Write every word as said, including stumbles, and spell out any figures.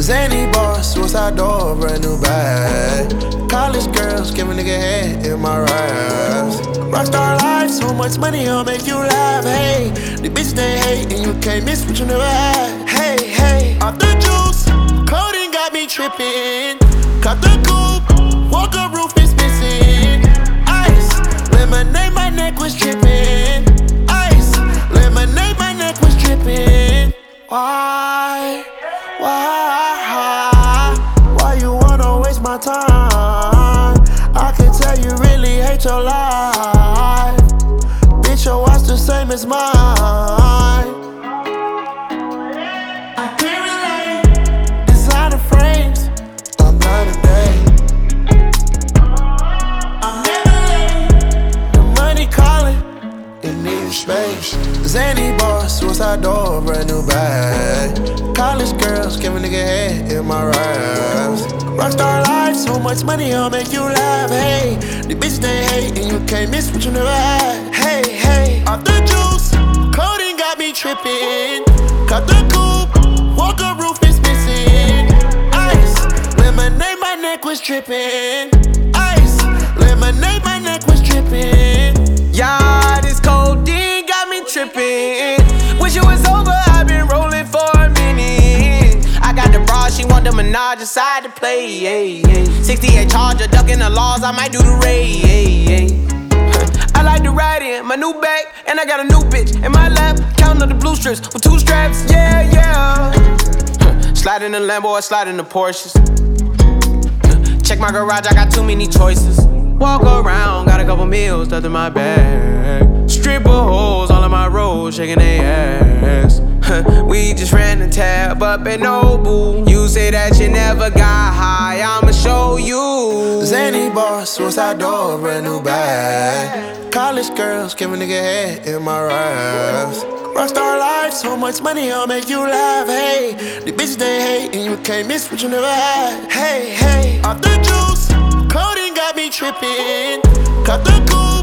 Zany boss, suicide door, brand new bag. College girls, give a nigga head in my raps. Rockstar life, so much money, I'll make you laugh. Hey, the bitch they hate, and you can't miss what you never had. Hey, hey, off the juice, coding got me tripping. Cut the coupe, walker roof is missing. Ice, lemonade, my neck was dripping. Ice, lemonade, my neck was dripping. Why? Why? Why you wanna waste my time? I can tell you really hate your life. Bitch, your watch the same as mine. I can't relate. Designer frames. I'm not a day. I'm never late. The money calling. It needs space. Zany boss, suicide door, brand new bag. College girls, give a nigga head in my raps. Rockstar life, so much money, I'll make you laugh. Hey, the bitch they hate, and you can't miss what you never had. Hey, hey, off the juice, coding got me tripping. Cut the coupe, walker roof is missing. Ice, lemonade, my neck was dripping. Ice, lemonade, my neck was dripping. Yeah, this codeine got me tripping. Wish it was over, I've been rolling for a minute. I got the bra, she want the Minaj inside to play. Yeah, yeah. sixty-eight Charger, ducking the laws, I might do the raid. Yeah, yeah. I like to ride in my new bag, and I got a new bitch in my lap, counting up the blue strips with two straps. Yeah, yeah. Slide in the Lambo or slide in the Porsches. Check my garage, I got too many choices. Walk around, got a couple meals stuffed in my bag. Stripper hoes all on my road, shaking their ass. We just ran the tab up at Nobu. You say that you never got high, I'ma show you. Zany boss, suicide door, brand new bag. College girls, give a nigga head in my raps. Rockstar life, so much money, I'll make you laugh. Hey, the bitch they hate, and you can't miss what you never had. Hey, hey, off the juice, coding got me tripping. Cut the coupe,